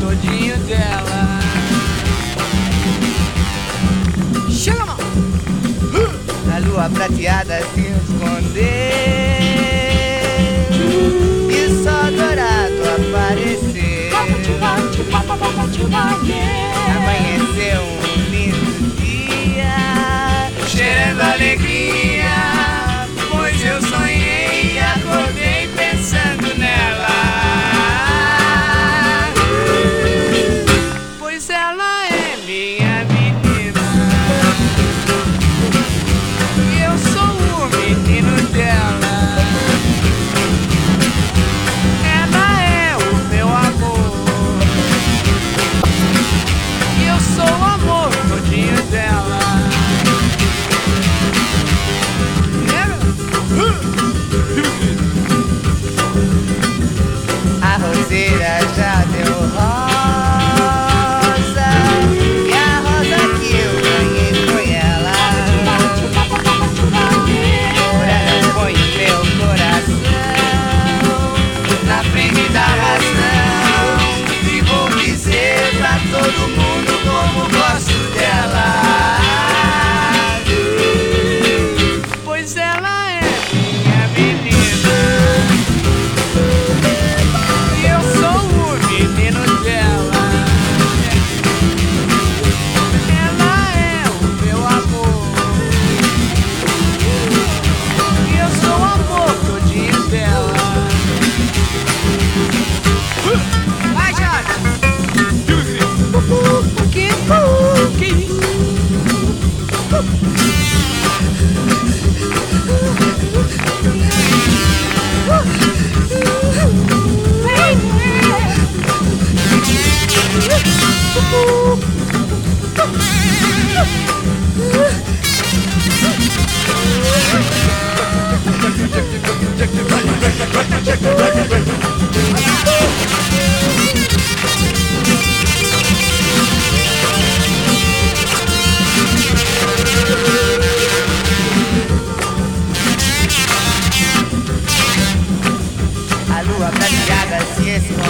todinho dela. Chega, mano! A lua prateada se escondeu e só dourado apareceu. Amanheceu um lindo dia, cheirando alegria, pois eu sonhei e acordei pensando nela. Pois ela é minha menina e eu sou o menino dela. Ela é o meu amor e eu sou o amor todinho dela. A roseira já deu rosa e a rosa que eu ganhei foi ela. Por ela ponho meu coração na frente da razão e vou dizer pra todo mundo como gosto dela. Pois ela é minha menina e eu sou o menino dela. Ela é o meu amor e eu sou o amor todinho dela. Vai, Jorge! Que isso? A lua prateada se esconde